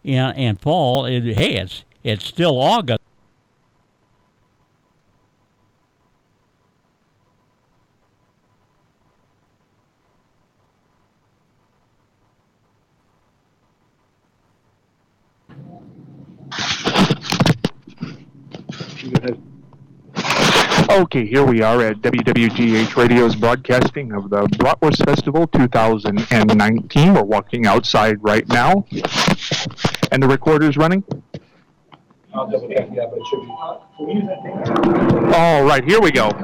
and fall. It's still August. Okay, here we are at WWGH Radio's broadcasting of the Bratwurst Festival 2019. We're walking outside right now. And the recorder's running? I'll double check, yeah, but it should be. All right, here we go.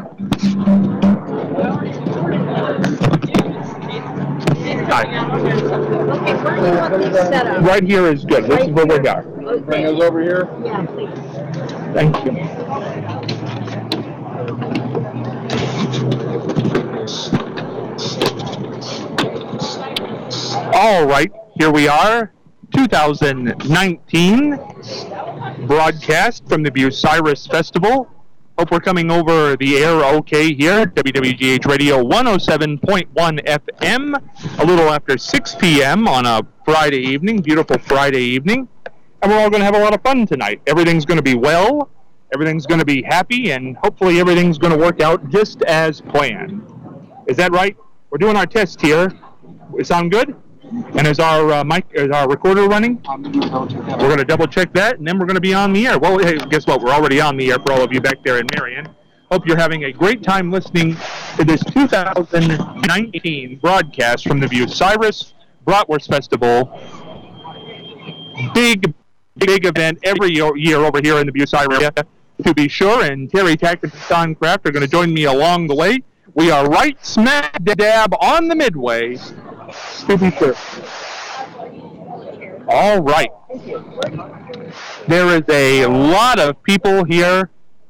Hi. Right here is good. This is where we are. Bring us over here? Yeah, please. Thank you. All right, here we are, 2019 broadcast from the Bucyrus Festival. Hope we're coming over the air okay here, WWGH Radio 107.1 FM, a little after 6 p.m. on a Friday evening, beautiful Friday evening. And we're all going to have a lot of fun tonight. Everything's going to be well, everything's going to be happy, and hopefully everything's going to work out just as planned. Is that right? We're doing our test here. It sound good? And is our recorder running? We're going to double check that, and then we're going to be on the air. Well, hey, guess what? We're already on the air for all of you back there in Marion. Hope you're having a great time listening to this 2019 broadcast from the Bucyrus Bratwurst Festival. Big event every year over here in the Bucyrus area, to be sure. And Terry Tackett and Don Kraft are going to join me along the way. We are right smack dab on the midway, to be sure. All right. There is a lot of people here.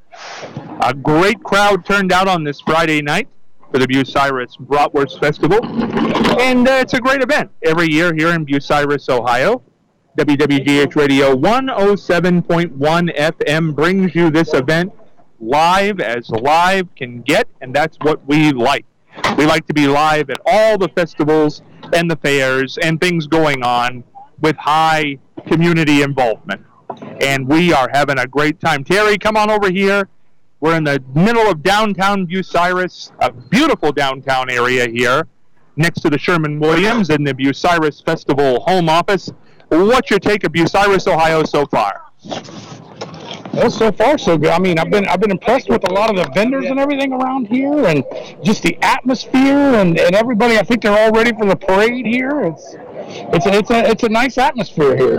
A great crowd turned out on this Friday night for the Bucyrus Bratwurst Festival. And it's a great event every year here in Bucyrus, Ohio. WWGH Radio 107.1 FM brings you this event live as live can get, and that's what we like. We like to be live at all the festivals and the fairs and things going on with high community involvement. And we are having a great time. Terry, come on over here. We're in the middle of downtown Bucyrus, a beautiful downtown area here, next to the Sherman-Williams and the Bucyrus Festival home office. What's your take of Bucyrus, Ohio so far? Well, so far so good. I mean, I've been impressed with a lot of the vendors and everything around here, and just the atmosphere and everybody. I think they're all ready for the parade here. It's a nice atmosphere here.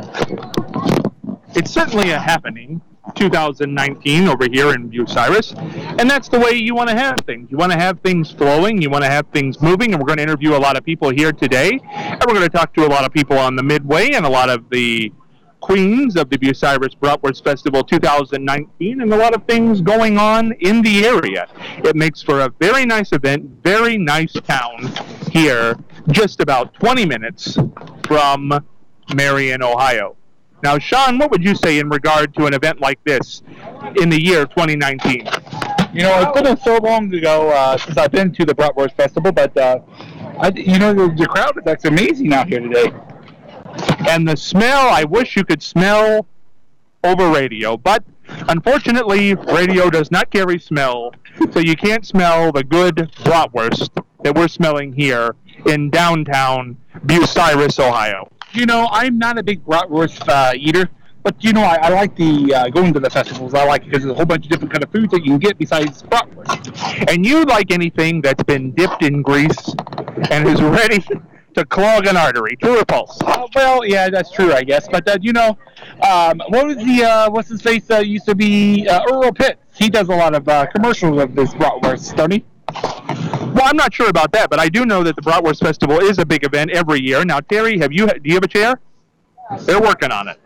It's certainly a happening, 2019 over here in Bucyrus, and that's the way you want to have things. You want to have things flowing, you want to have things moving, and we're going to interview a lot of people here today, and we're going to talk to a lot of people on the midway and a lot of the queens of the Bucyrus Bratwurst Festival 2019, and a lot of things going on in the area. It makes for a very nice event, very nice town here, just about 20 minutes from Marion, Ohio. Now, Sean, what would you say in regard to an event like this in the year 2019? You know, it's been so long ago since I've been to the Bratwurst Festival, but the crowd is actually amazing out here today. And the smell, I wish you could smell over radio, but unfortunately, radio does not carry smell, so you can't smell the good bratwurst that we're smelling here in downtown Bucyrus, Ohio. You know, I'm not a big bratwurst eater, but you know, I like the going to the festivals. I like it because there's a whole bunch of different kind of foods that you can get besides bratwurst. And you like anything that's been dipped in grease and is ready to clog an artery. True or false? Well, yeah, that's true, I guess. But you know, what was the what's his face used to be Earl Pitts? He does a lot of commercials of this bratwurst, don't he? Well, I'm not sure about that, but I do know that the Bratwurst Festival is a big event every year. Now, Terry, do you have a chair? They're working on it.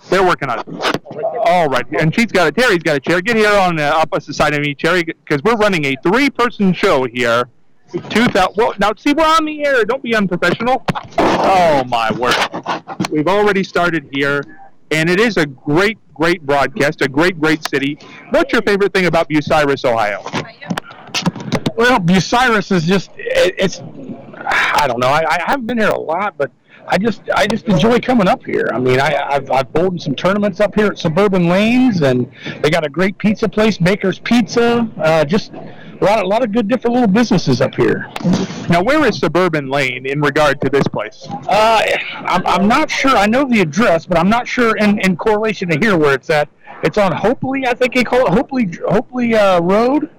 All right, and Terry's got a chair. Get here on the opposite side of me, Terry, because we're running a 3-person show here. Well, now, see, we're on the air. Don't be unprofessional. Oh, my word. We've already started here, and it is a great broadcast, a great city. What's your favorite thing about Bucyrus, Ohio? Well, Bucyrus is just, it's I don't know. I haven't been here a lot, but I just enjoy coming up here. I mean, I've bowled in some tournaments up here at Suburban Lanes, and they got a great pizza place, Baker's Pizza. Just a lot of good different little businesses up here. Now, where is Suburban Lane in regard to this place? I'm not sure. I know the address, but I'm not sure in correlation to here where it's at. It's on Hopley, I think they call it Hopley Road.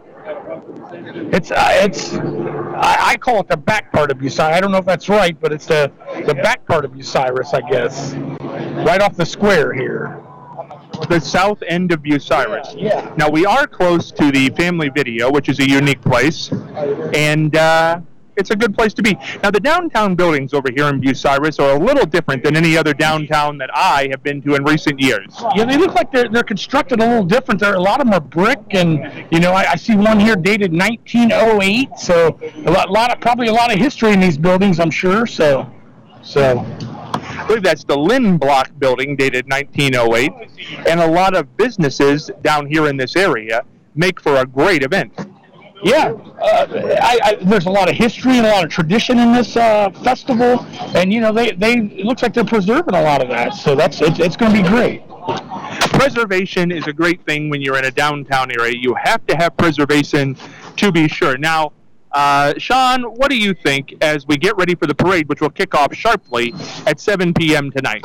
I call it the back part of Bucyrus. I don't know if that's right, but it's the back part of Bucyrus, I guess. Right off the square here. The south end of Bucyrus. Yeah. Now, we are close to the Family Video, which is a unique place, and it's a good place to be. Now, the downtown buildings over here in Bucyrus are a little different than any other downtown that I have been to in recent years. Yeah, they look like they're constructed a little different. A lot of them are brick, and I see one here dated 1908. So probably a lot of history in these buildings, I'm sure. So. I believe that's the Lynn Block building dated 1908, and a lot of businesses down here in this area make for a great event. Yeah, there's a lot of history and a lot of tradition in this festival, and it looks like they're preserving a lot of that. So it's going to be great. Preservation is a great thing when you're in a downtown area. You have to have preservation to be sure. Now, Sean, what do you think as we get ready for the parade, which will kick off sharply at 7 p.m. tonight?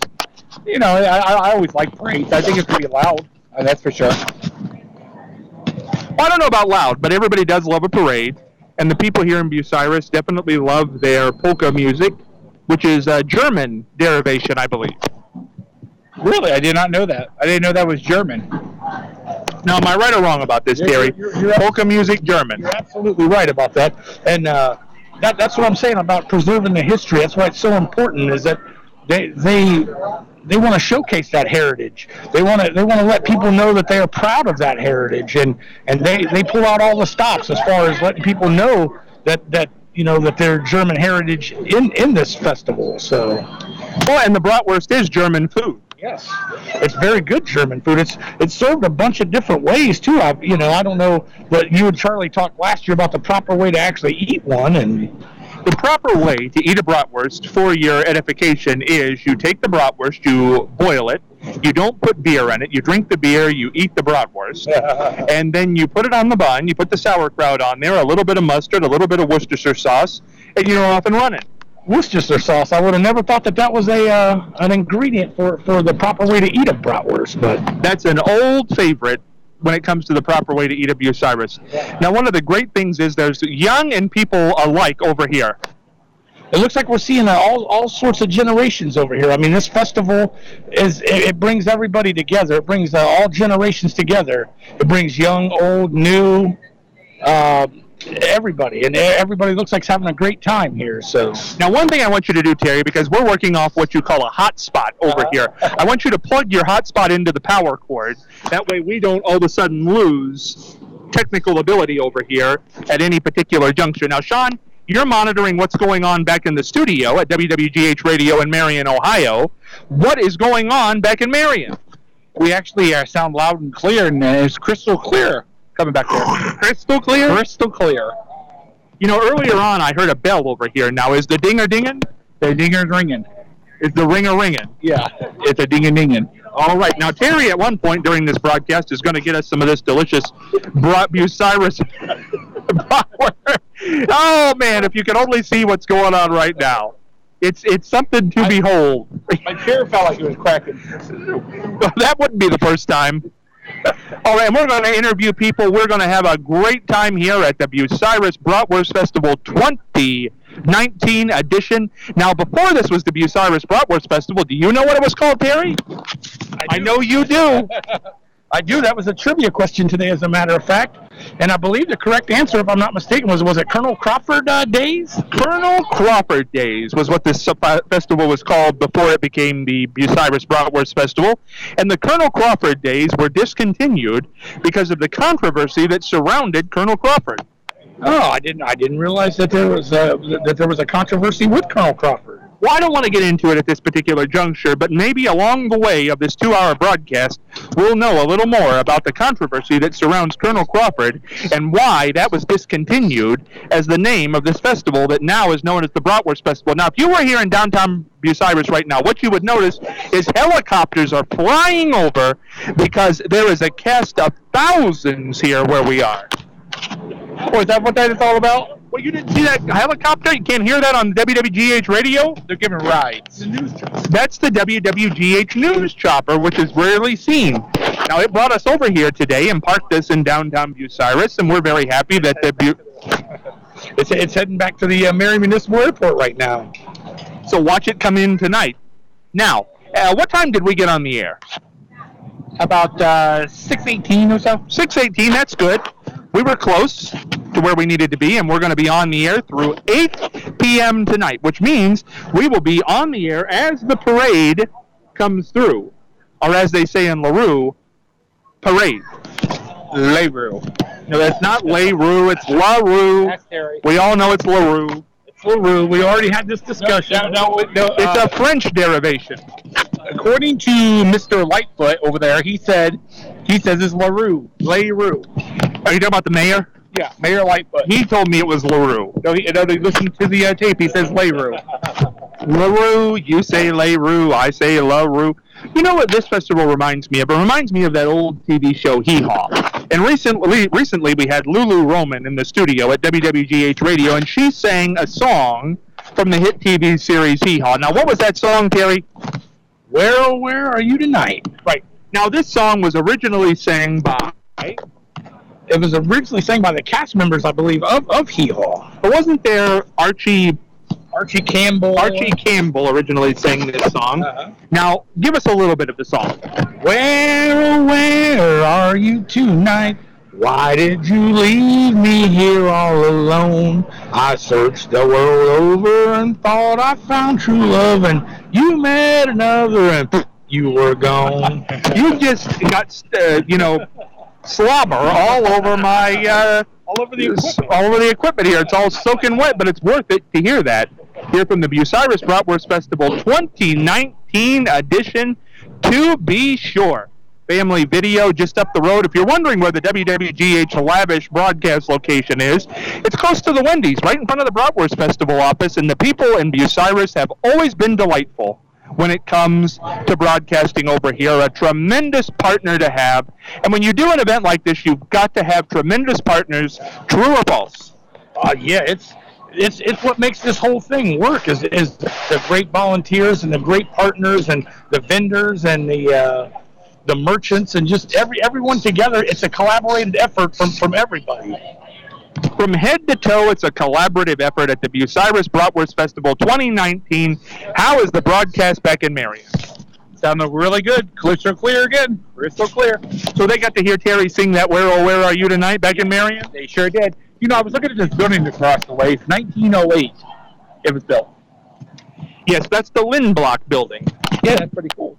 I always like parades. I think it's pretty loud. That's for sure. Well, I don't know about loud, but everybody does love a parade, and the people here in Bucyrus definitely love their polka music, which is a German derivation, I believe. Really? I did not know that. I didn't know that was German. Now, am I right or wrong about this, Terry? Polka music, German. You're absolutely right about that, and that's what I'm saying about preserving the history. That's why it's so important. Is that they want to showcase that heritage. They want to let people know that they are proud of that heritage, and they pull out all the stops as far as letting people know that their German heritage in this festival. So, well, and the bratwurst is German food. Yes, it's very good German food. It's served a bunch of different ways too. I don't know, but you and Charlie talked last year about the proper way to actually eat one, and the proper way to eat a bratwurst, for your edification, is you take the bratwurst, you boil it, you don't put beer in it, you drink the beer, you eat the bratwurst, and then you put it on the bun, you put the sauerkraut on there, a little bit of mustard, a little bit of Worcestershire sauce, and you're off and running. Worcestershire sauce. I would have never thought that was an ingredient for the proper way to eat a bratwurst, but that's an old favorite when it comes to the proper way to eat a Bucyrus. Now, one of the great things is there's young and people alike over here. It looks like we're seeing all sorts of generations over here. I mean, this festival it brings everybody together. It brings all generations together. It brings young, old, new, everybody, and everybody looks like it's having a great time here. So now, one thing I want you to do, Terry, because we're working off what you call a hotspot over here, I want you to plug your hotspot into the power cord. That way we don't all of a sudden lose technical ability over here at any particular juncture. Now, Sean, you're monitoring what's going on back in the studio at WWGH Radio in Marion, Ohio. What is going on back in Marion? We actually sound loud and clear, and it's crystal clear coming back there. Crystal clear? Crystal clear. Earlier on, I heard a bell over here. Now, is the dinger dinging? The dinger's ringing. Is the ringer ringing? Yeah, it's a dinging dinging. All right. Now, Terry, at one point during this broadcast, is going to get us some of this delicious Bucyrus. Oh, man, if you could only see what's going on right now. It's something to behold. My chair felt like it was cracking. Well, that wouldn't be the first time. All right, and we're going to interview people. We're going to have a great time here at the Bucyrus Bratwurst Festival 2019 edition. Now, before this was the Bucyrus Bratwurst Festival, do you know what it was called, Terry? I know you do. I do. That was a trivia question today, as a matter of fact. And I believe the correct answer, if I'm not mistaken, was it Colonel Crawford Days? Colonel Crawford Days was what this festival was called before it became the Bucyrus Bratwurst Festival. And the Colonel Crawford Days were discontinued because of the controversy that surrounded Colonel Crawford. Oh, I didn't realize that there was a controversy with Colonel Crawford. Well, I don't want to get into it at this particular juncture, but maybe along the way of this 2-hour broadcast, we'll know a little more about the controversy that surrounds Colonel Crawford and why that was discontinued as the name of this festival that now is known as the Bratwurst Festival. Now, if you were here in downtown Bucyrus right now, what you would notice is helicopters are flying over because there is a cast of thousands here where we are. Oh, is that what that is all about? Well, you didn't see that helicopter? You can't hear that on WWGH radio? They're giving rides. That's the WWGH News Chopper, which is rarely seen. Now, it brought us over here today and parked us in downtown Bucyrus, and we're very happy that It's heading back to the Marion Municipal Airport right now. So watch it come in tonight. Now, what time did we get on the air? About 6:18 or so. 6:18, that's good. We were close to where we needed to be, and we're going to be on the air through 8 p.m. tonight, which means we will be on the air as the parade comes through. Or as they say in LaRue, parade. LaRue. No, that's not LaRue, it's LaRue. That's Terry. We all know it's LaRue. It's LaRue. We already had this discussion. No, It's a French derivation. according to Mr. Lightfoot over there, he says it's LaRue. LaRue. Are you talking about the mayor? Yeah, Mayor Lightfoot. He told me it was LaRue. No, he listened to the tape. He says LaRue. LaRue, you say LaRue, I say LaRue. You know what this festival reminds me of? It reminds me of that old TV show, Hee Haw. And recently we had Lulu Roman in the studio at WWGH Radio, and she sang a song from the hit TV series Hee Haw. Now, what was that song, Terry? Where, oh, where are you tonight? Right. Now, this song was originally sang by... It was originally sang by the cast members, I believe, of Hee Haw. But wasn't there Archie Campbell. Archie Campbell originally sang this song. Uh-huh. Now, give us a little bit of the song. Where, oh, where are you tonight? Why did you leave me here all alone? I searched the world over and thought I found true love, and you met another and you were gone. You just got, slobber all over my, all over the equipment here. It's all soaking wet, but it's worth it to hear that. Here from the Bucyrus Bratwurst Festival 2019 edition, to be sure. Family Video just up the road. If you're wondering where the WWGH lavish broadcast location is, it's close to the Wendy's, right in front of the Bratwurst Festival office, and the people in Bucyrus have always been delightful when it comes to broadcasting over here. A tremendous partner to have. And when you do an event like this, you've got to have tremendous partners. True or false? Yeah, it's what makes this whole thing work is the great volunteers and the great partners and the vendors and the merchants and just everyone together. It's a collaborated effort from everybody. From head to toe, it's a collaborative effort at the Bucyrus Bratwurst Festival 2019. How is the broadcast back in Marion? Sounded really good. Crystal clear again. Crystal clear. So they got to hear Terry sing that Where, Oh, Where Are You Tonight back in Marion? They sure did. You know, I was looking at this building across the way. It's 1908 it was built. Yes, that's the Lindblock building. Yeah, that's pretty cool.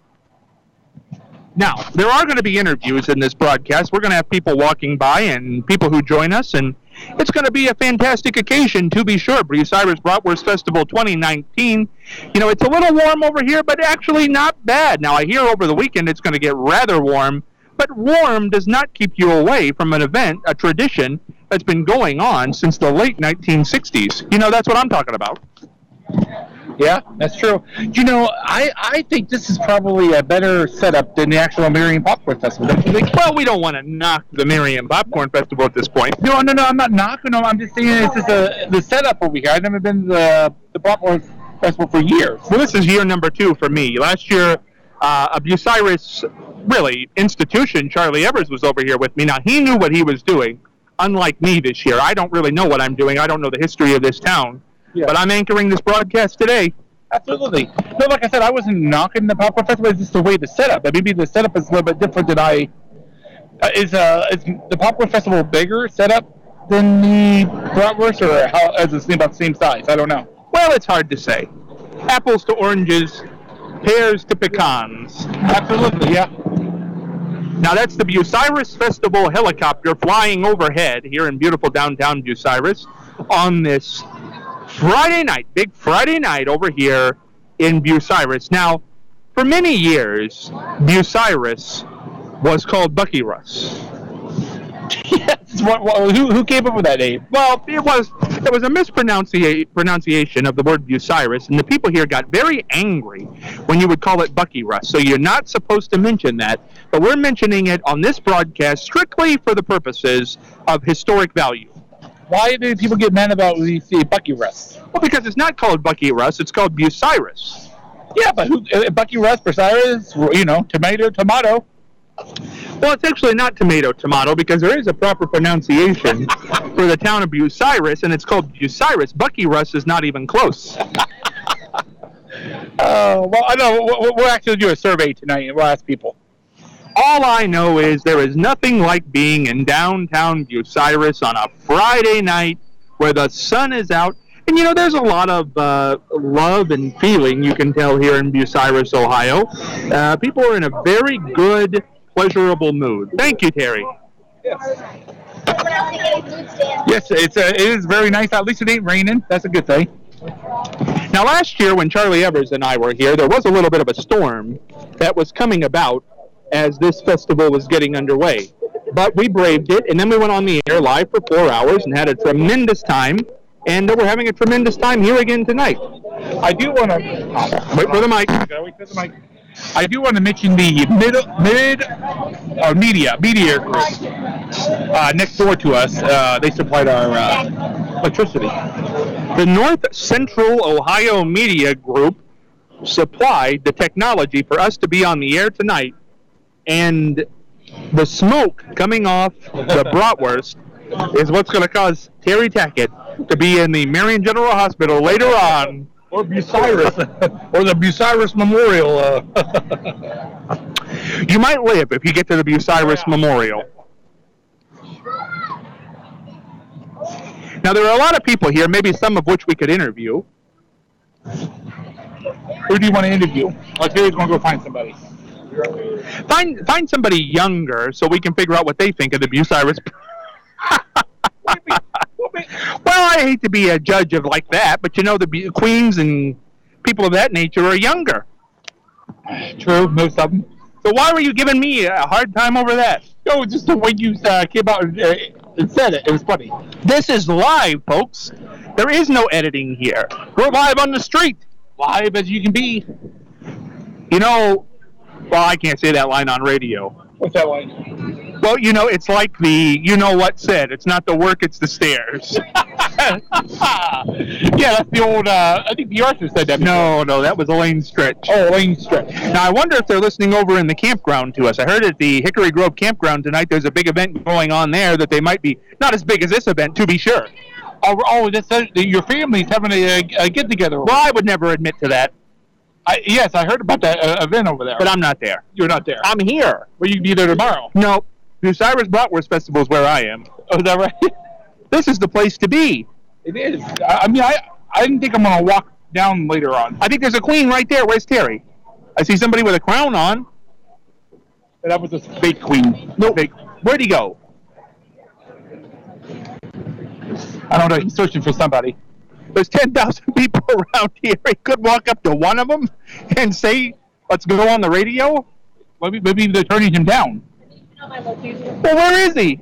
Now, there are going to be interviews in this broadcast. We're going to have people walking by and people who join us, and it's going to be a fantastic occasion, to be sure. Bucyrus Bratwurst Festival 2019. You know, it's a little warm over here, but actually not bad. Now, I hear over the weekend it's going to get rather warm, but warm does not keep you away from an event, a tradition that's been going on since the late 1960s. You know, that's what I'm talking about. Yeah, that's true. You know, I think this is probably a better setup than the actual Marion Popcorn Festival. Don't you think? Well, we don't want to knock the Marion Popcorn Festival at this point. No, I'm not knocking them. I'm just saying it's just the setup over here. I've never been to the Popcorn Festival for years. Well, this is year number 2 for me. Last year, a Bucyrus, really, institution, Charlie Evers, was over here with me. Now, he knew what he was doing, unlike me this year. I don't really know what I'm doing. I don't know the history of this town. Yeah. But I'm anchoring this broadcast today. Absolutely. No, like I said, I wasn't knocking the Popcorn Festival. It's just the way the setup. Maybe the setup is a little bit different than is the Popcorn Festival bigger setup than the Bratwurst, or is it about the same size? I don't know. Well, it's hard to say. Apples to oranges, pears to pecans. Absolutely, yeah. Now, that's the Bucyrus Festival helicopter flying overhead here in beautiful downtown Bucyrus on this Friday night, big Friday night over here in Bucyrus. Now, for many years, Bucyrus was called Bucyrus. Yes. Who came up with that name? Well, there was a mispronunciation of the word Bucyrus, and the people here got very angry when you would call it Bucyrus. So you're not supposed to mention that, but we're mentioning it on this broadcast strictly for the purposes of historic value. Why do people get mad about when you say Bucyrus? Well, because it's not called Bucyrus, it's called Bucyrus. Yeah, but Bucyrus, Bucyrus, tomato. Well, it's actually not tomato, because there is a proper pronunciation for the town of Bucyrus, and it's called Bucyrus. Bucyrus is not even close. Well, I know. We'll actually do a survey tonight, and we'll ask people. All I know is there is nothing like being in downtown Bucyrus on a Friday night where the sun is out. And, there's a lot of love and feeling you can tell here in Bucyrus, Ohio. People are in a very good, pleasurable mood. Thank you, Terry. Yes, it is very nice. At least it ain't raining. That's a good thing. Now, last year when Charlie Evers and I were here, there was a little bit of a storm that was coming about as this festival was getting underway. But we braved it, and then we went on the air live for 4 hours and had a tremendous time. And we're having a tremendous time here again tonight. I do want to wait for the mic. I do want to mention the media group next door to us. They supplied our electricity. The North Central Ohio Media Group supplied the technology for us to be on the air tonight, and the smoke coming off the bratwurst is what's going to cause Terry Tackett to be in the Marion General Hospital later on. Or Bucyrus, or the Bucyrus Memorial. You might live if you get to the Bucyrus Memorial. Now, there are a lot of people here, maybe some of which we could interview. Who do you want to interview? Terry's going to go find somebody. Find somebody younger so we can figure out what they think of the Bucyrus. Well, I hate to be a judge of like that, but the queens and people of that nature are younger. True, most of them. So why were you giving me a hard time over that? No, just the way you came out and said it. It was funny. This is live, folks. There is no editing here. We're live on the street. Live as you can be. Well, I can't say that line on radio. What's that line? Well, it's like the what said. It's not the work, it's the stairs. Yeah, that's the old, I think the Arthur said that before. No, that was Elaine Stretch. Oh, Elaine Stretch. Now, I wonder if they're listening over in the campground to us. I heard at the Hickory Grove campground tonight there's a big event going on there that they might be, not as big as this event, to be sure. Oh, your family's having a get-together. Well, I would never admit to that. Yes, I heard about that event over there. But I'm not there. You're not there. I'm here. Well, you can be there tomorrow. No. Bucyrus Bratwurst Festival is where I am. Oh, is that right? This is the place to be. It is. I didn't think I'm going to walk down later on. I think there's a queen right there. Where's Terry? I see somebody with a crown on. That was a fake queen. No. Fake. Where'd he go? I don't know. He's searching for somebody. There's 10,000 people around here. He could walk up to one of them and say, let's go on the radio? Maybe they're turning him down. Well, where is he?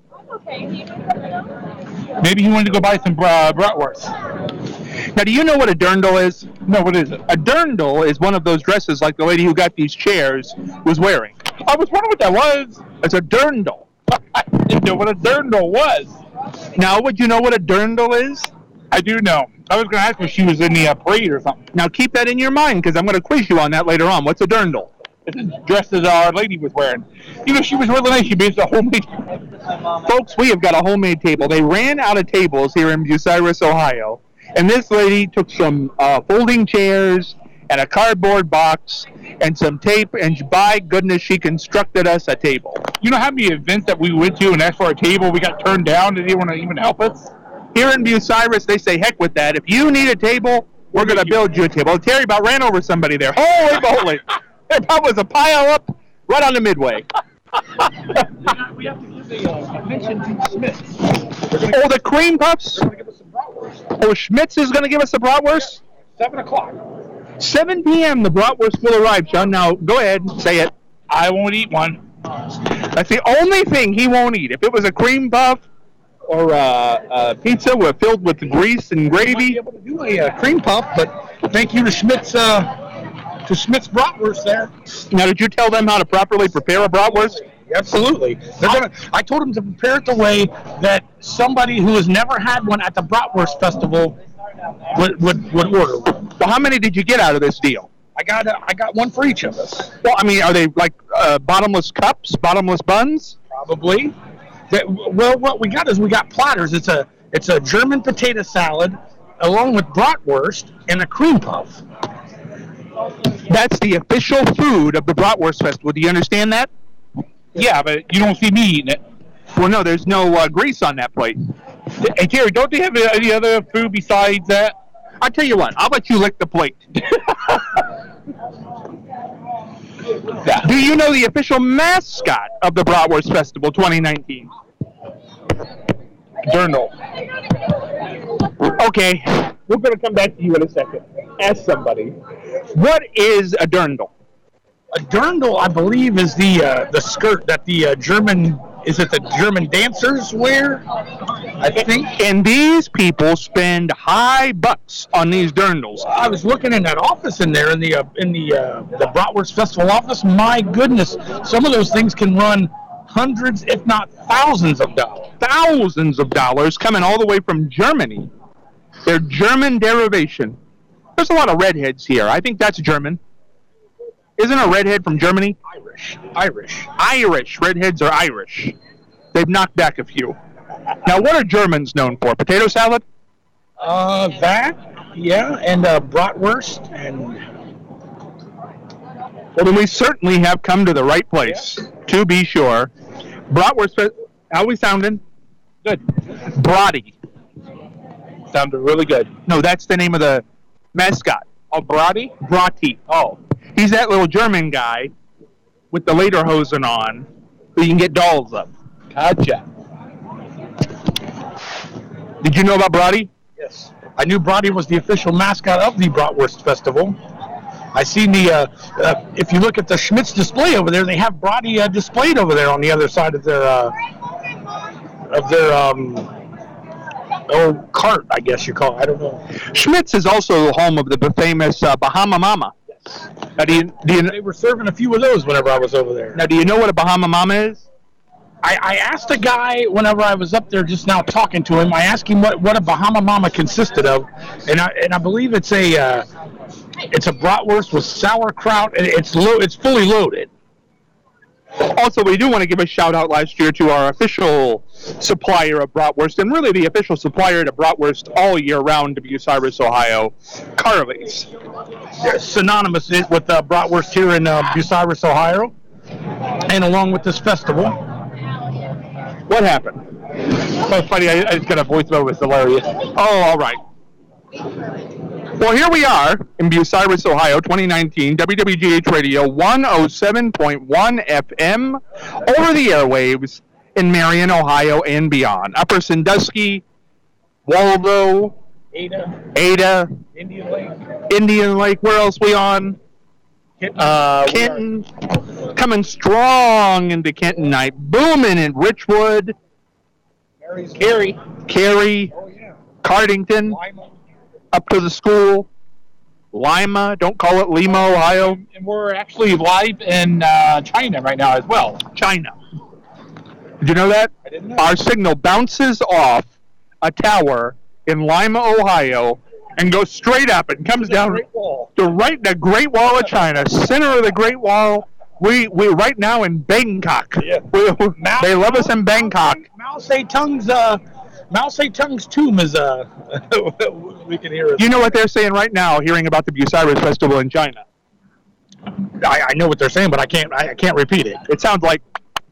Maybe he wanted to go buy some bratwurst. Now, do you know what a dirndl is? No, what is it? A dirndl is one of those dresses like the lady who got these chairs was wearing. I was wondering what that was. It's a dirndl. I didn't know what a dirndl was. Now, would you know what a dirndl is? I do know. I was going to ask if she was in the parade or something. Now, keep that in your mind because I'm going to quiz you on that later on. What's a dirndl? It's a dress that our lady was wearing. She was really nice. She made a homemade. Folks, we have got a homemade table. They ran out of tables here in Bucyrus, Ohio. And this lady took some folding chairs and a cardboard box and some tape, and by goodness, she constructed us a table. You know how many events that we went to and asked for a table, we got turned down? They didn't want to even help us? Here in Bucyrus, they say, heck with that. If you need a table, we're going to build you a table. Terry about ran over somebody there. Holy moly. There probably was a pile up right on the midway. We have to give a mention to Smith. Oh, the cream puffs? They're going to give us some bratwurst. bratwurst. Oh, Schmitz is going to give us the bratwurst? 7 o'clock. 7 p.m. the bratwurst will arrive, Sean. Now, go ahead and say it. I won't eat one. That's the only thing he won't eat. If it was a cream puff or a pizza filled with grease and I might be gravy. able to do a cream puff, but thank you to Schmitz bratwurst there. Now, did you tell them how to properly prepare a bratwurst? Absolutely. I told them to prepare it the way that somebody who has never had one at the Bratwurst Festival would order one. Well, how many did you get out of this deal? I got one for each of us. Well, I mean, are they like bottomless cups, bottomless buns? Probably. Well, what we got is we got platters. It's a German potato salad along with bratwurst and a cream puff. That's the official food of the Bratwurst Festival. Do you understand that? Yeah, but you don't see me eating it. Well, no, there's no grease on that plate. Hey, Terry, don't they have any other food besides that? I'll tell you what, I'll let you lick the plate. Do you know the official mascot of the Bratwurst Festival 2019? Dirndl. Okay, we're going to come back to you in a second. Ask somebody. What is a dirndl? A dirndl, I believe, is the skirt that the German dancers wear. I think. And these people spend high bucks on these dirndls. I was looking in that office in there in the Bratwurst Festival office. My goodness, some of those things can run hundreds, if not thousands of dollars. Thousands of dollars coming all the way from Germany. They're German derivation. There's a lot of redheads here. I think that's German. Isn't a redhead from Germany? Irish. Redheads are Irish. They've knocked back a few. Now, what are Germans known for? Potato salad? That, yeah, and bratwurst, and... Well, then we certainly have come to the right place, to be sure. Bratwurst, how are we sounding? Good. Bratty. Sounded really good. No, that's the name of the mascot. Oh, Bratty? Bratty. Oh. He's that little German guy with the lederhosen on who you can get dolls of. Gotcha. Did you know about Bratty? Yes. I knew Bratty was the official mascot of the Bratwurst Festival. I seen if you look at the Schmitz display over there, they have Bratty displayed over there on the other side of their cart, I guess you call it. I don't know. Schmitz is also the home of the famous Bahama Mama. Yes. Now, They were serving a few of those whenever I was over there. Now, do you know what a Bahama Mama is? I asked a guy whenever I was up there just now talking to him. I asked him what a Bahama Mama consisted of, and I believe it's a bratwurst with sauerkraut, and it's fully loaded. Also, we do want to give a shout out last year to our official supplier of bratwurst, and really the official supplier to bratwurst all year round to Bucyrus, Ohio, Carly's. They're synonymous with bratwurst here in Bucyrus, Ohio, and along with this festival. What happened? That's funny. I just got a voicemail. It was hilarious. Oh, all right. Well, here we are in Bucyrus, Ohio, 2019, WWGH Radio 107.1 FM, over the airwaves in Marion, Ohio, and beyond. Upper Sandusky, Waldo, Ada, Indian Lake. Where else we on? Kenton. Coming strong into Kenton night. Booming in Richwood. Cary. Cardington. Up to the school. Lima. Don't call it Lima, Ohio. And we're actually live in China right now as well. China. Did you know that? I didn't know. Our signal bounces off a tower in Lima, Ohio, and goes straight up and comes down to right the Great Wall of China, center of the Great Wall. We're right now in Bangkok. Yeah. They love us in Bangkok. Mao Zedong's tomb is we can hear it. You know what they're saying right now, hearing about the Bucyrus Festival in China? I know what they're saying, but I can't repeat it. It sounds like.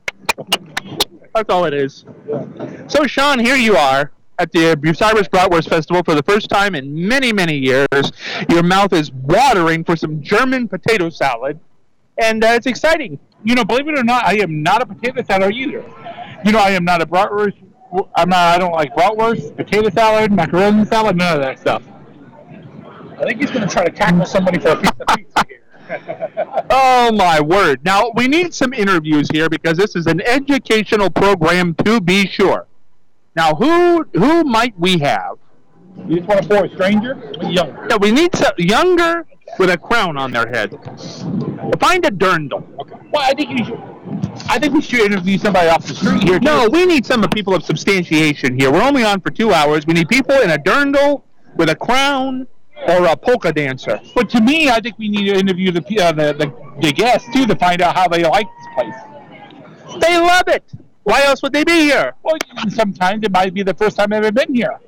That's all it is. So, Sean, here you are at the Bucyrus Bratwurst Festival for the first time in many, many years. Your mouth is watering for some German potato salad, and it's exciting. You know, believe it or not, I am not a potato salad either. You know, I am not a bratwurst I don't like bratwurst, potato salad, macaroni salad, none of that stuff. I think he's going to try to tackle somebody for a piece of pizza here. Oh my word! Now we need some interviews here because this is an educational program to be sure. Now who might we have? You just want to pour a stranger? Younger. No, we need some younger with a crown on their head. Find a dirndl. Okay. Well, I think we should interview somebody off the street here. No, we need some people of substantiation here. We're only on for 2 hours. We need people in a dirndl with a crown or a polka dancer. But to me, I think we need to interview the guests too to find out how they like this place. They love it. Why else would they be here? Well, sometimes it might be the first time they've ever been here.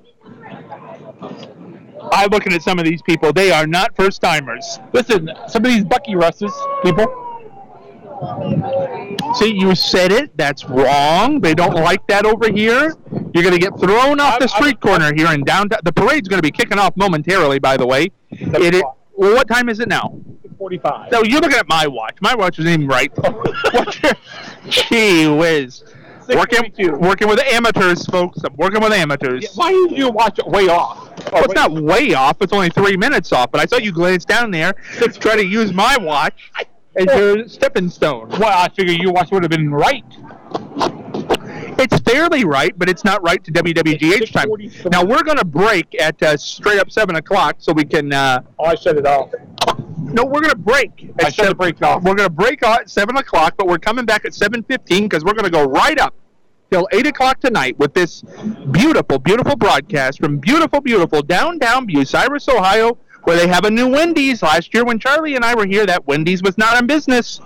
I'm looking at some of these people. They are not first timers. Listen, some of these Bucky Russes people. See, you said it. That's wrong. They don't like that over here. You're going to get thrown off the street corner here in downtown. The parade's going to be kicking off momentarily, by the way. Well, what time is it now? 6:45. No, you're looking at my watch. My watch isn't even right. Gee whiz. Working with amateurs, folks. I'm working with amateurs. Yeah, why did you watch it way off? Well, it's not way off. It's only 3 minutes off. But I saw you glance down there to try to use my watch as your stepping stone. Well, I figure your watch would have been right. It's fairly right, but it's not right to WWGH time. Now, we're going to break at straight up 7 o'clock so we can... I shut it off. No, we're going to break. I shut the break off. We're going to break at 7 o'clock, but we're coming back at 7:15 because we're going to go right up till 8 o'clock tonight with this beautiful, beautiful broadcast from beautiful, beautiful downtown Bucyrus, Ohio, where they have a new Wendy's. Last year when Charlie and I were here, that Wendy's was not in business.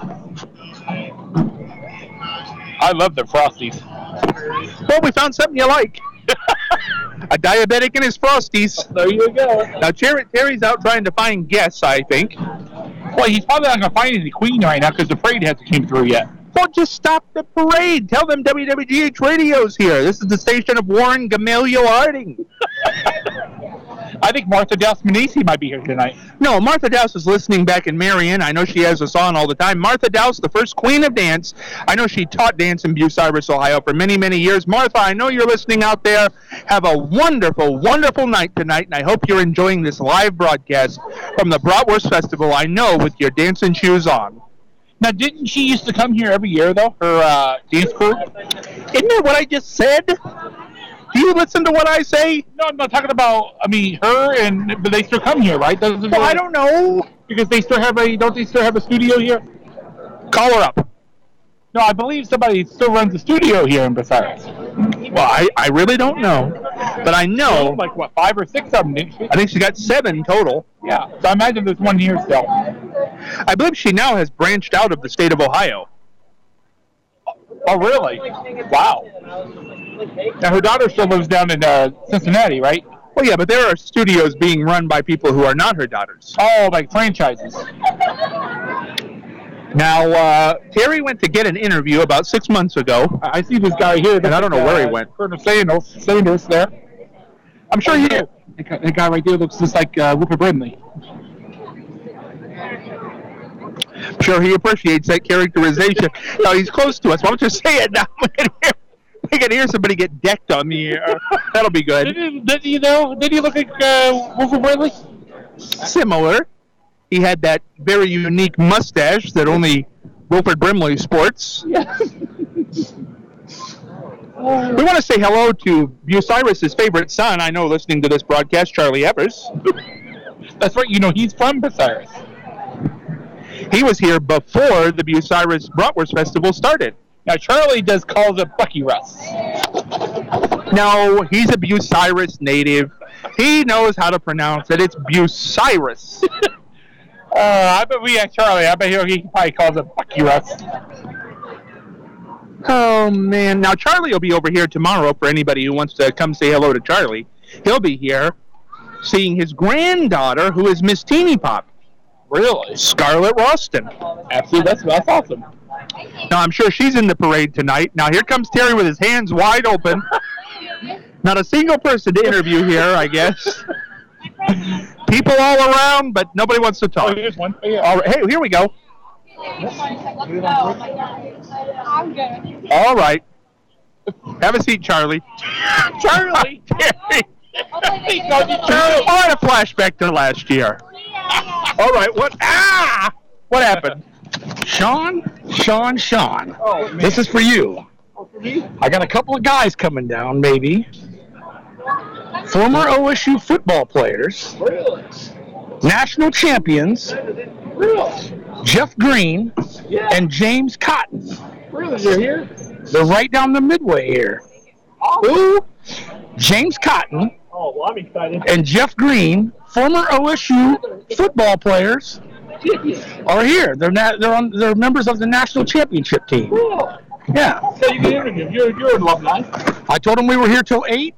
I love the Frosties. Well, we found something you like. A diabetic and his Frosties. There you go. Now, Terry's out trying to find guests, I think. Well, he's probably not going to find any Queen right now because the parade hasn't came through yet. Well, just stop the parade. Tell them WWGH Radio's here. This is the station of Warren Gamaliel Harding. I think Martha Douse Manisi might be here tonight. No, Martha Douse is listening back in Marion. I know she has us on all the time. Martha Douse, the first queen of dance. I know she taught dance in Bucyrus, Ohio for many, many years. Martha, I know you're listening out there. Have a wonderful, wonderful night tonight, and I hope you're enjoying this live broadcast from the Bratwurst Festival, I know, with your dancing shoes on. Now, didn't she used to come here every year, though, her dance crew? Isn't that what I just said? Do you listen to what I say? No, I'm not talking about, her, but they still come here, right? Well, I don't know. Because they still have don't they still have a studio here? Call her up. No, I believe somebody still runs a studio here in Bucyrus. Well, I really don't know. But I know. Like, what, 5 or 6 of them, didn't she? I think she got 7 total. Yeah, so I imagine there's one here still. I believe she now has branched out of the state of Ohio. Oh, really? Wow. Now, her daughter still lives down in Cincinnati, right? Well, yeah, but there are studios being run by people who are not her daughters. Oh, like franchises. Now, Terry went to get an interview about 6 months ago. I see this guy here. And I don't know where he went. Colonel Sanders there. I'm sure he did. That guy right there looks just like Wilford Brimley. I'm sure he appreciates that characterization. Now, he's close to us. Why don't you say it now? We can hear somebody get decked on the air. That'll be good. Did he look like Wilford Brimley? Similar. He had that very unique mustache that only Wilford Brimley sports. Yeah. We want to say hello to Bucyrus' favorite son, I know, listening to this broadcast, Charlie Evers. That's right. He's from Bucyrus. He was here before the Bucyrus Bratwurst Festival started. Now, Charlie calls it Bucky Russ. No, he's a Bucyrus native. He knows how to pronounce it. It's Bucyrus. I bet we asked Charlie. I bet he probably calls it Bucky Russ. Oh, man. Now, Charlie will be over here tomorrow for anybody who wants to come say hello to Charlie. He'll be here seeing his granddaughter, who is Miss Teeny Pop. Really? Scarlett Ralston. Absolutely. That's awesome. Now, I'm sure she's in the parade tonight. Now, here comes Terry with his hands wide open. Not a single person to interview here, I guess. People all around, but nobody wants to talk. Oh, here's one. Yeah. All right. Hey, here we go. I'm good. All right. Have a seat, Charlie. Charlie. Terry. He called you Charlie. On a flashback to last year. All right, what? What happened? Sean. Oh, man. This is for you. Oh, for me? I got a couple of guys coming down, maybe. Former OSU football players, Really? national champions, Really? Jeff Green Yeah. and James Cotton. Really? You're here? They're right down the midway here. Who? James Cotton Oh, well, I'm excited. and Jeff Green, former OSU football players, are here. They're members of the national championship team. Cool. Yeah. So you can interview. You're an alumni. I told them we were here till 8,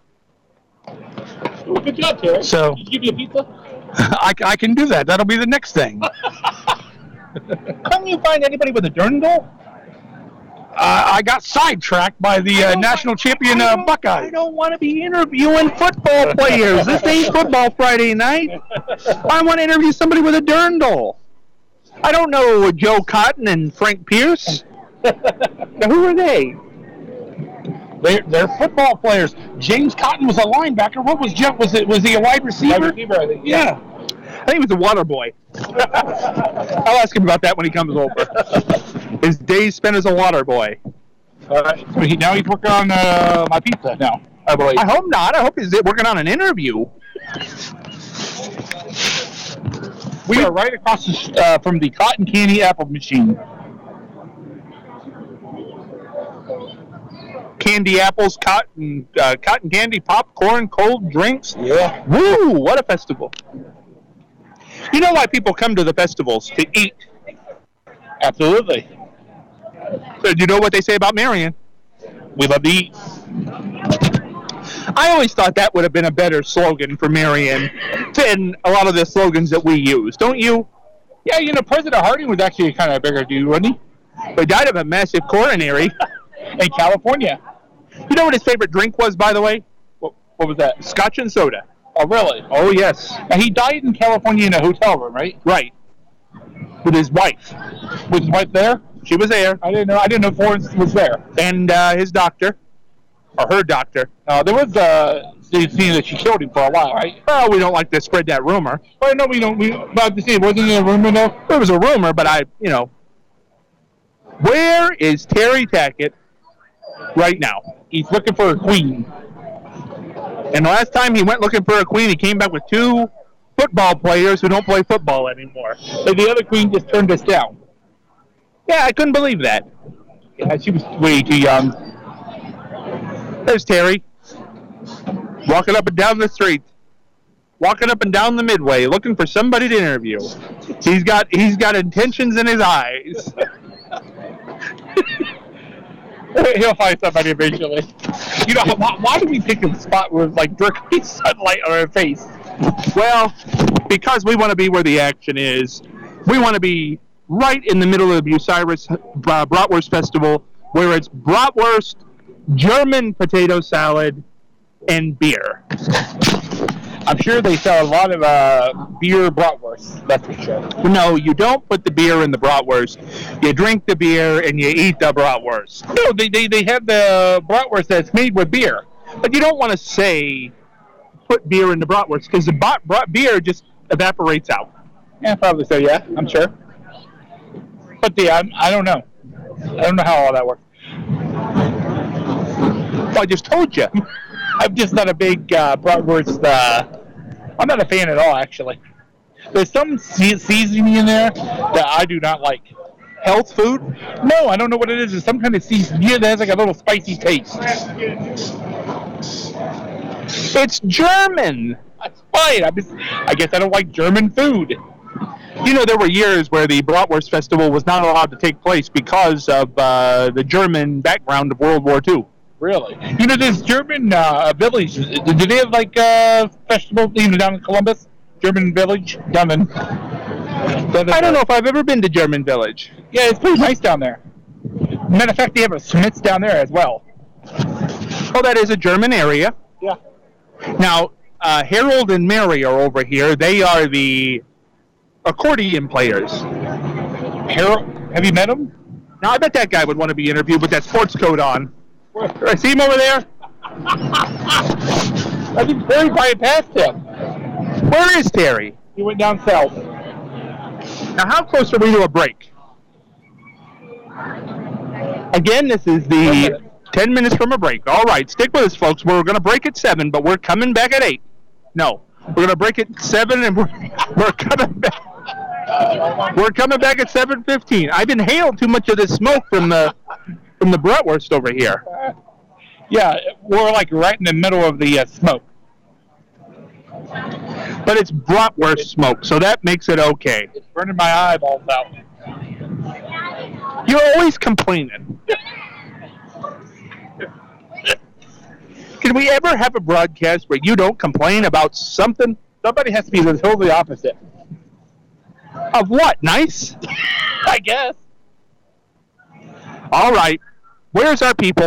Well, good job, Terry. so Did you give you a pizza? I can do that. That'll be the next thing. Couldn't you find anybody with a dirndl? I got sidetracked by the national champion I Buckeye. don't want to be interviewing football players. This ain't football Friday night. I want to interview somebody with a dirndl. I don't know Joe Cotton and Frank Pierce. Now, who are they? They're football players. James Cotton was a linebacker. What was Jeff? Was he a wide receiver? Wide receiver, I think. Yeah. I think he was a water boy. I'll ask him about that when he comes over. His days spent as a water boy. All right. So now he's working on my pizza now, I believe. I hope not. I hope he's working on an interview. We are right across from the cotton candy apple machine. Candy apples, cotton candy, popcorn, cold drinks. Yeah. Woo! What a festival. You know why people come to the festivals? To eat. Absolutely. So you know what they say about Marion? We love to eat. I always thought that would have been a better slogan for Marion than a lot of the slogans that we use. Don't you? Yeah, you know, President Harding was actually kind of a bigger dude, wasn't he? He died of a massive coronary. In California. You know what his favorite drink was, by the way? What was that? Scotch and soda. Oh, really? Oh, yes. Now, he died in California in a hotel room, right? Right. With his wife. Was his wife there? She was there. I didn't know Florence was there. And his doctor. Or her doctor. There was the scene that she killed him for a while, right? Oh, we don't like to spread that rumor. Well, no, we don't. But the scene wasn't in a rumor though. It was a rumor, but where is Terry Tackett right now? He's looking for a queen. And the last time he went looking for a queen, he came back with 2 football players who don't play football anymore. And the other queen just turned us down. Yeah, I couldn't believe that. Yeah, she was way too young. There's Terry. Walking up and down the street. Walking up and down the midway, looking for somebody to interview. He's got intentions in his eyes. He'll find somebody eventually. You know, why do we pick a spot with like directly sunlight on our face? Well, because we want to be where the action is. We want to be right in the middle of the Bucyrus Bratwurst Festival, where it's bratwurst, German potato salad, and beer. I'm sure they sell a lot of beer bratwurst. That's for sure. No, you don't put the beer in the bratwurst. You drink the beer and you eat the bratwurst. No, they have the bratwurst that's made with beer. But you don't want to say put beer in the bratwurst because the beer just evaporates out. Yeah, probably so. Yeah, I'm sure. But I don't know. I don't know how all that works. Well, I just told you. I'm just not a big bratwurst. I'm not a fan at all, actually. There's some seasoning in there that I do not like. Health food? No, I don't know what it is. It's some kind of seasoning that has like a little spicy taste. It's German. That's fine. I guess I don't like German food. You know, there were years where the Bratwurst Festival was not allowed to take place because of the German background of World War II. Really? You know, this German village, do they have like a festival down in Columbus? German village down in... I don't know if I've ever been to German Village. Yeah, it's pretty nice down there. Matter of fact, they have a Smith's down there as well. Oh, that is a German area. Yeah. Now, Harold and Mary are over here. They are the accordion players. Harold, have you met him? Now, I bet that guy would want to be interviewed with that sports coat on. I see him over there. I think Terry probably passed him. Where is Terry? He went down south. Now, how close are we to a break? Again, this is the 10 minutes from a break. All right, stick with us, folks. We're going to break at 7, but we're coming back at 8. No, we're going to break at 7, and we're coming back. We're coming back at 7:15. I've inhaled too much of this smoke from the bratwurst over here. Yeah, we're like right in the middle of the smoke. But it's bratwurst smoke, so that makes it okay. It's burning my eyeballs out. You're always complaining. Can we ever have a broadcast where you don't complain about something? Somebody has to be the totally opposite. Of what? Nice? I guess. All right. Where's our people?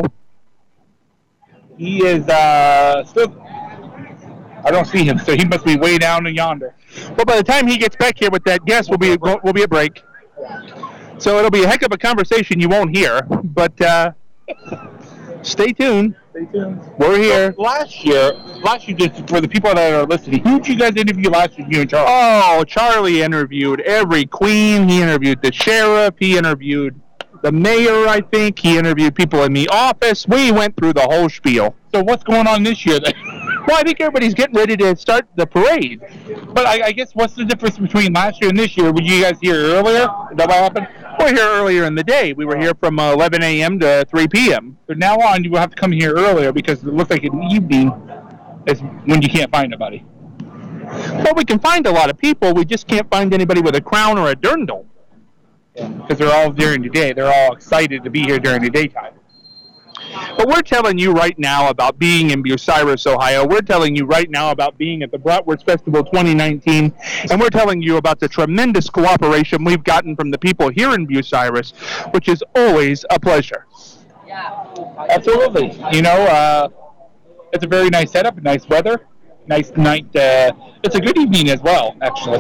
He is still. I don't see him, so he must be way down yonder. Well, by the time he gets back here with that guest, we'll be a break. So it'll be a heck of a conversation you won't hear, but stay tuned. Stay tuned. We're here. Last year, just for the people that are listening, who did you guys interview last year? You and Charlie. Oh, Charlie interviewed every queen. He interviewed the sheriff. He interviewed the mayor, I think. He interviewed people in the office. We went through the whole spiel. So what's going on this year then? Well, I think everybody's getting ready to start the parade. But I guess what's the difference between last year and this year? Were you guys here earlier? Is that what happened? We're here earlier in the day. We were here from 11 a.m. to 3 p.m. From now on, you will have to come here earlier because it looks like an evening is when you can't find nobody. Well, we can find a lot of people. We just can't find anybody with a crown or a dirndl. Because they're all during the day. They're all excited to be here during the daytime. But we're telling you right now about being in Bucyrus, Ohio. We're telling you right now about being at the Bratwurst Festival 2019. And we're telling you about the tremendous cooperation we've gotten from the people here in Bucyrus, which is always a pleasure. Yeah. Absolutely. You know, it's a very nice setup, nice weather, nice night. It's a good evening as well, actually.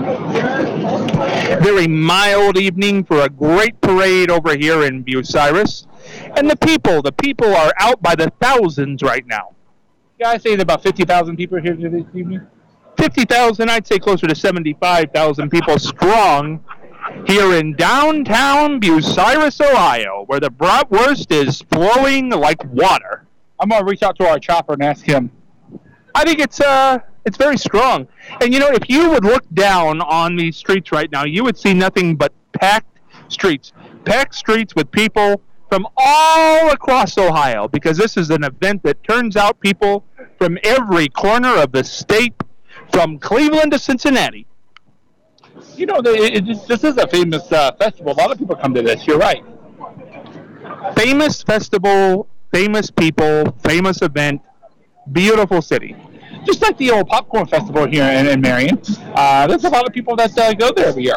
Very mild evening for a great parade over here in Bucyrus. And the people are out by the thousands right now. Yeah, I say there's about 50,000 people here this evening. 50,000, I'd say closer to 75,000 people strong here in downtown Bucyrus, Ohio, where the bratwurst is flowing like water. I'm going to reach out to our chopper and ask him. I think it's very strong. And, you know, if you would look down on these streets right now, you would see nothing but packed streets. Packed streets with people from all across Ohio, because this is an event that turns out people from every corner of the state, from Cleveland to Cincinnati. You know, this is a famous festival. A lot of people come to this. You're right. Famous festival, famous people, famous event, beautiful city. Just like the old popcorn festival here in Marion. There's a lot of people that go there every year.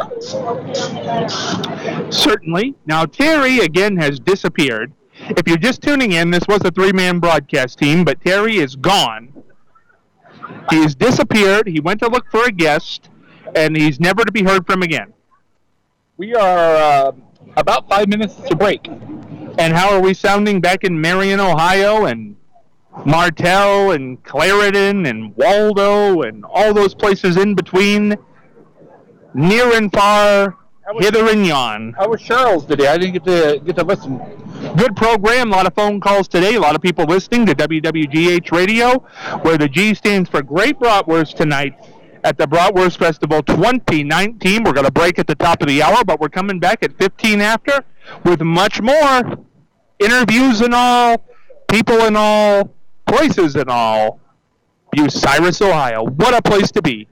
Certainly. Now, Terry, again, has disappeared. If you're just tuning in, this was a three-man broadcast team, but Terry is gone. He's disappeared. He went to look for a guest, and he's never to be heard from again. We are about 5 minutes to break. And how are we sounding back in Marion, Ohio, and Martell, and Clarendon, and Waldo, and all those places in between, near and far, hither and yon? How was Charles today? I didn't get to listen. Good program, a lot of phone calls today, a lot of people listening to WWGH Radio, where the G stands for Great Bratwurst tonight at the Bratwurst Festival 2019. We're going to break at the top of the hour, but we're coming back at 15 after with much more. Interviews and all, people and all, places and all. Bucyrus, Ohio. What a place to be.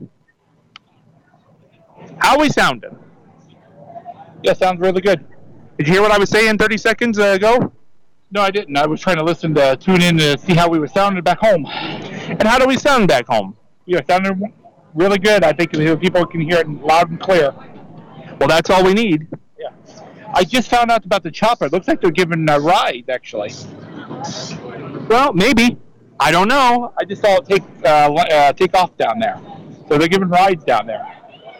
How we sounding? Yeah, sounds really good. Did you hear what I was saying 30 seconds ago? No, I didn't. I was trying to tune in to see how we were sounding back home. And how do we sound back home? Yeah, sounded really good. I think people can hear it loud and clear. Well, that's all we need. Yeah. I just found out about the chopper. It looks like they're giving a ride, actually. Well, maybe. I don't know. I just saw it take off down there. So they're giving rides down there.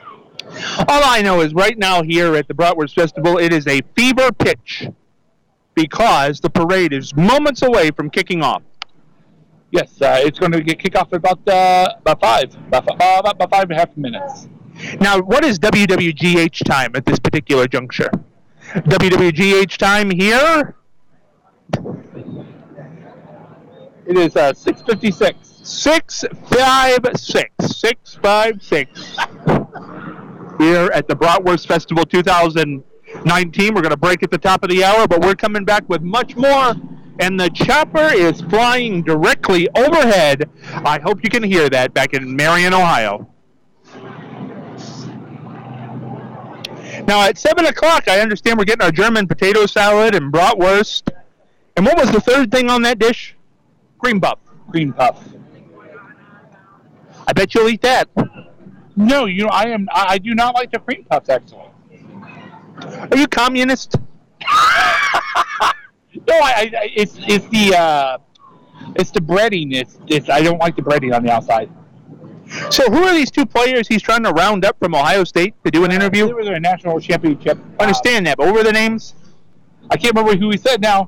All I know is right now here at the Bratwurst Festival, it is a fever pitch. because the parade is moments away from kicking off. Yes, it's going to get kicked off in about 5.5 minutes. Now, what is WWGH time at this particular juncture? WWGH time here? It is 6:56. 656 here at the Bratwurst Festival 2019. We're going to break at the top of the hour, but we're coming back with much more. And the chopper is flying directly overhead. I hope you can hear that back in Marion, Ohio. Now at 7 o'clock, I understand we're getting our German potato salad and bratwurst. And what was the third thing on that dish? Cream puff. Cream puff. I bet you'll eat that. No, I do not like the cream puffs, actually. Are you communist? No, it's the breading. It's I don't like the breading on the outside. So who are these two players he's trying to round up from Ohio State to do an interview? They were their national championship. I understand that, but what were the names? I can't remember who he said now.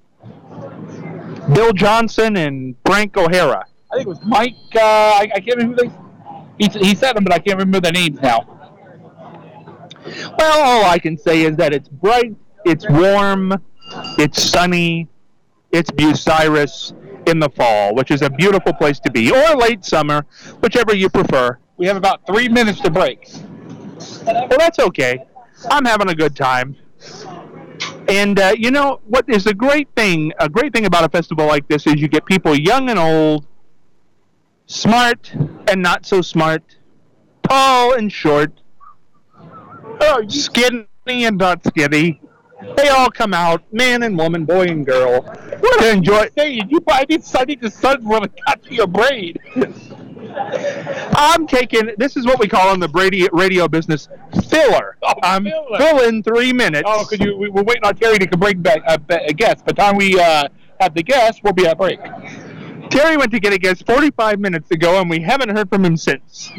Bill Johnson and Frank O'Hara. I think it was Mike. I can't remember who he said them, but I can't remember their names now. Well, all I can say is that it's bright, it's warm, it's sunny, it's Bucyrus in the fall, which is a beautiful place to be, or late summer, whichever you prefer. We have about 3 minutes to break. Well, that's okay. I'm having a good time. And you know what is a great thing about a festival like this is you get people young and old, smart and not so smart, tall and short, skinny and not skinny. They all come out, man and woman, boy and girl, to enjoy. I need the sun to cut to your braid. This is what we call in the radio business, filler. I'm filling 3 minutes. Oh, because we're waiting on Terry to bring back a guest. By the time we have the guest, we'll be at break. Terry went to get a guest 45 minutes ago, and we haven't heard from him since.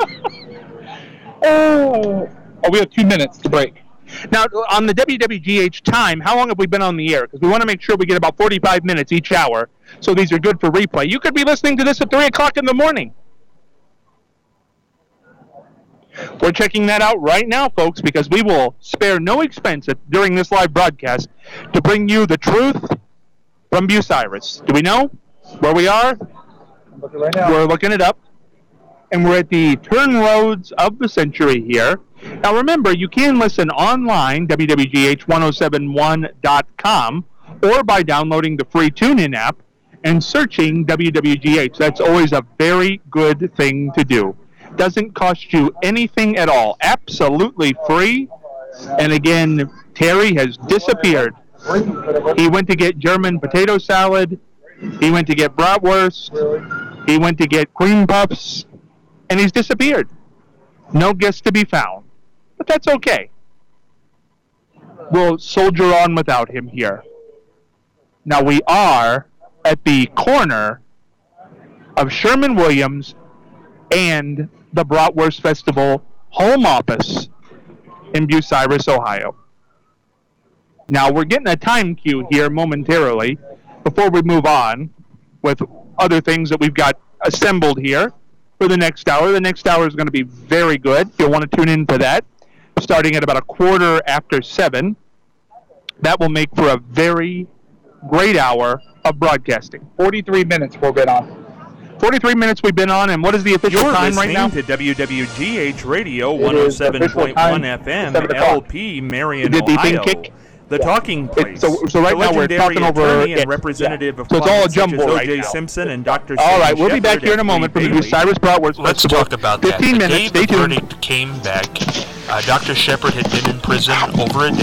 We have 2 minutes to break. Now, on the WWGH time, how long have we been on the air? Because we want to make sure we get about 45 minutes each hour, so these are good for replay. You could be listening to this at 3 o'clock in the morning. We're checking that out right now, folks, because we will spare no expense during this live broadcast to bring you the truth from Bucyrus. Do we know where we are? I'm looking right now. We're looking it up. And we're at the Turn Roads of the Century here. Now remember, you can listen online, WWGH1071.com, or by downloading the free TuneIn app and searching WWGH. That's always a very good thing to do. Doesn't cost you anything at all. Absolutely free. And again, Terry has disappeared. He went to get German potato salad. He went to get bratwurst. He went to get cream puffs. And he's disappeared. No guest to be found. But that's okay. We'll soldier on without him here. Now we are at the corner of Sherman-Williams and the Bratwurst Festival home office in Bucyrus, Ohio. Now we're getting a time cue here momentarily before we move on with other things that we've got assembled here for the next hour. The next hour is going to be very good. You'll want to tune in for that, starting at about 7:15. That will make for a very great hour of broadcasting. 43 minutes we've been on. 43 minutes we've been on, and what is the official time right now? You're listening to WWGH Radio 107.1 FM, LP, Marion, Ohio. The Talking Place. So right now we're talking over and representative of so it's all a jumble right O.J. now. Simpson and Dr. All right, we'll be back here in a moment from the Bucyrus Bratwurst Let's Festival. talk about 15 that. minutes. The Stay day the tuned. verdict came back, Dr. Shepard had been in prison over a